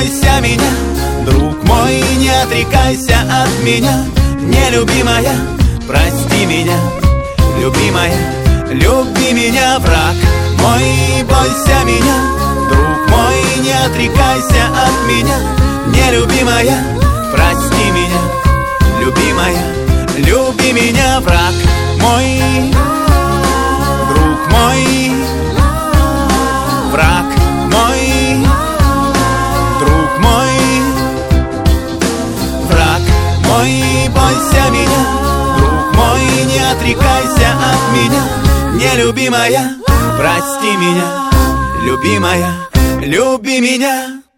бойся меня, друг мой, не отрекайся от меня. Нелюбимая, прости меня, любимая, люби меня, враг мой, бойся меня, друг мой, не отрекайся от меня. Нелюбимая, прости меня, любимая, люби меня, враг мой, друг мой, враг мой, друг мой, враг мой, бойся меня, друг мой, не отрекайся от меня. Нелюбимая, прости меня, любимая, люби меня.